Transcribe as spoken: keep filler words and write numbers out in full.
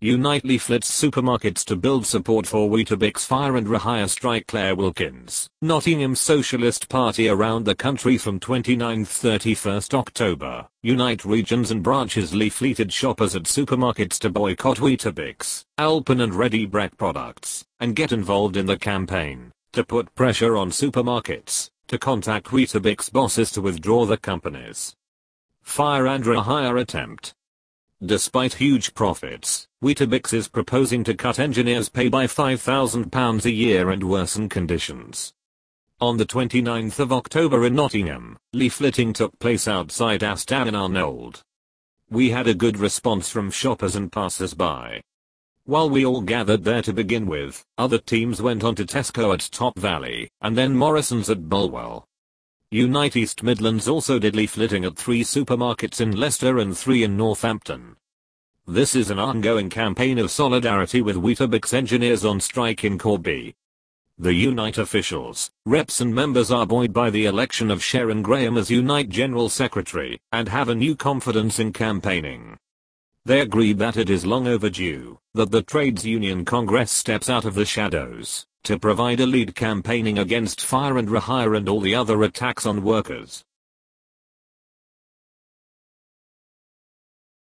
Unite leaflets supermarkets to build support for Weetabix fire and rehire strike. Claire Wilkins. Nottingham Socialist Party around the country from twenty-ninth to thirty-first October. Unite regions and branches leafleted shoppers at supermarkets to boycott Weetabix, Alpen and Ready Brek products, and get involved in the campaign to put pressure on supermarkets to contact Weetabix bosses to withdraw the companies. Fire and rehire attempt. Despite huge profits, Weetabix is proposing to cut engineers' pay by five thousand pounds a year and worsen conditions. On the twenty-ninth of October in Nottingham, leafleting took place outside Asda in Arnold. We had a good response from shoppers and passers-by. While we all gathered there to begin with, other teams went on to Tesco at Top Valley, and then Morrison's at Bulwell. Unite East Midlands also did leafleting at three supermarkets in Leicester and three in Northampton. This is an ongoing campaign of solidarity with Weetabix engineers on strike in Corby. The Unite officials, reps and members are buoyed by the election of Sharon Graham as Unite General Secretary, and have a new confidence in campaigning. They agreed that it is long overdue that the Trades Union Congress steps out of the shadows to provide a lead campaigning against fire and rehire and all the other attacks on workers.